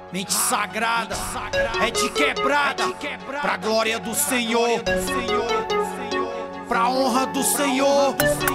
Mente sagrada, é de quebrada, pra glória do Senhor, pra honra do Senhor.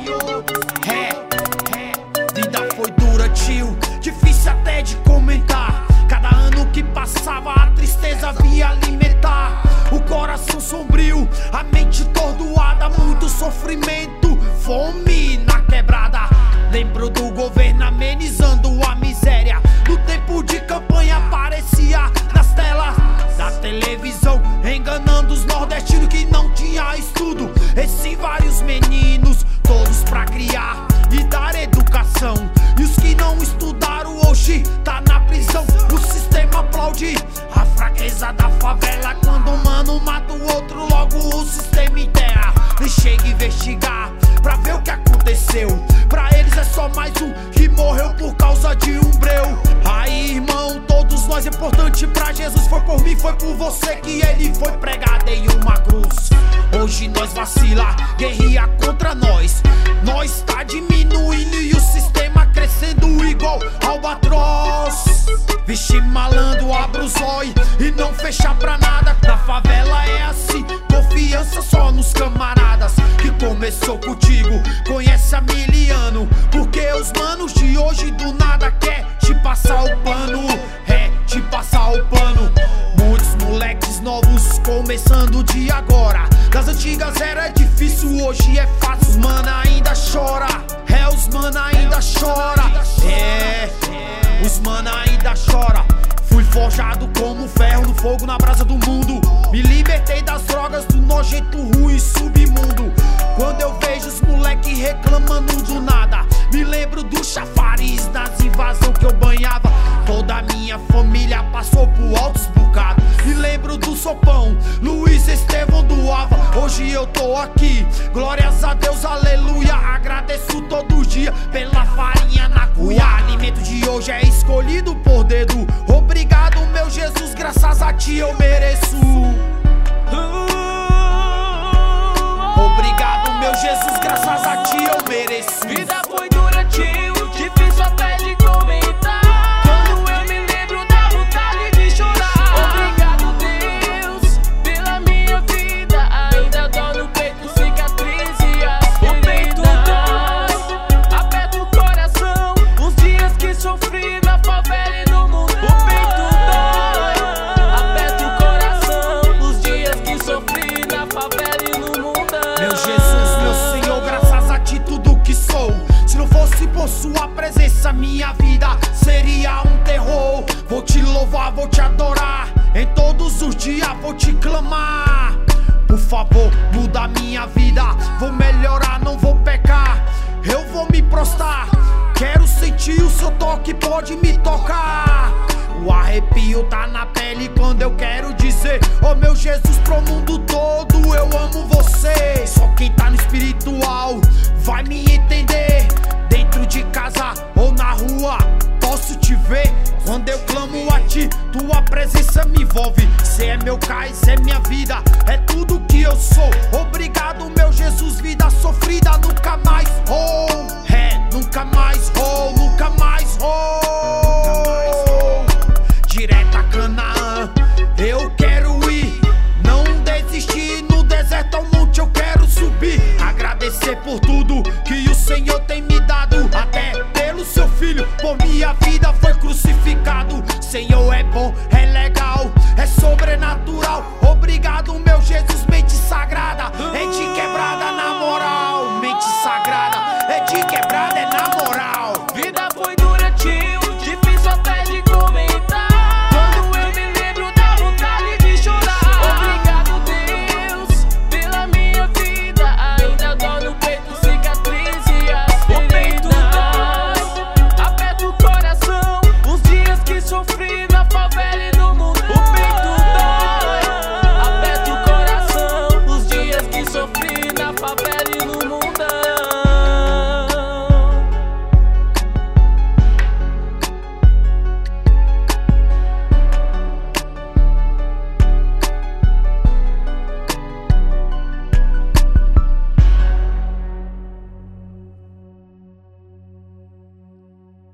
Vida foi dura, tio, difícil até de comentar. Cada ano que passava a tristeza via alimentar o coração sombrio, a mente tordoada, muito sofrimento, fome na quebrada. Lembro do governo amenizando a miséria. No tempo de campanha aparecia nas telas da televisão, enganando os nordestinos que não tinha estudo. Esses vários meninos, todos pra criar e dar educação. E os que não estudaram hoje tá na prisão. O sistema aplaude a fraqueza da favela. Quando um mano mata o outro, logo o sistema enterra. Nem chega a investigar pra ver o que aconteceu. Pra eles é só mais um que morreu por causa de um breu. Aí, irmão, todos nós é importante pra Jesus. Foi por mim, foi por você que ele foi pregado em uma cruz. Hoje nós vacila, guerreia contra nós. Nós tá diminuindo e o sistema crescendo igual albatroz. Vixe, malandro, abre os olhos e não fecha pra nada. Na favela é assim, confiança só nos camaradas. Que começou contigo, conhece há 1000 anos. Porque os manos de hoje do nada quer te passar o pano. Te passar o pano. Muitos moleques novos começando de agora. Das antigas era difícil, hoje é fácil. Os mana ainda chora, os mana ainda chora. Os mana ainda chora. Fui forjado como ferro no fogo, na brasa do mundo. Me libertei das drogas, do nojento ruim submundo. Quando eu vejo os moleque reclamando do nada, me lembro do chafariz das invasão que eu banhava. Toda a minha família passou por altos bocados. Me lembro do sopão, Luiz Estevão doava. Hoje eu tô aqui, glórias a Deus, aleluia. Agradeço todo dia pela farinha na cuia. O alimento de hoje é escolhido por dedo. Obrigado, meu Jesus, graças a ti eu mereço. Obrigado, meu Jesus, graças a ti eu mereço. Vida foi dura, tio, difícil até de comentar. Quando eu me lembro dá vontade de chorar. Obrigado, Deus, pela minha vida. Ainda dói no peito, cicatriz e as feridas. O peito dói, aperta o coração. Os dias que sofri na favela e no mundo. O peito dói, aperta o coração. Os dias que sofri na favela e no mundo. Meu Jesus, meu Senhor, graças a ti tudo que sou. Se não fosse por sua presença, minha vida seria um terror. Vou te louvar, vou te adorar. Em todos os dias vou te clamar. Por favor, muda minha vida. Vou melhorar, não vou pecar. Eu vou me prostrar. Quero sentir o seu toque, pode me tocar. O arrepio tá na pele quando eu quero dizer: oh meu Jesus, pro mundo todo eu amo você. Só quem tá no espiritual vai me entender. Dentro de casa ou na rua posso te ver. Quando eu clamo a ti, tua presença me envolve. Cê é meu cais, é minha vida, é tudo que eu sou. Obrigado, meu Jesus, vida sofrida nunca mais vou. Nunca mais vou, nunca mais vou. Direto a Canaã, eu quero ir. Não desistir, no deserto ao monte eu quero subir. Agradecer por tudo que o Senhor tem me dado. Até pelo seu filho, por minha vida foi crucificado. Senhor é bom, é legal, é sobrenatural. Obrigado, meu Jesus, mente sagrada. É de quebrada na moral, mente sagrada. É de quebrada, é na moral.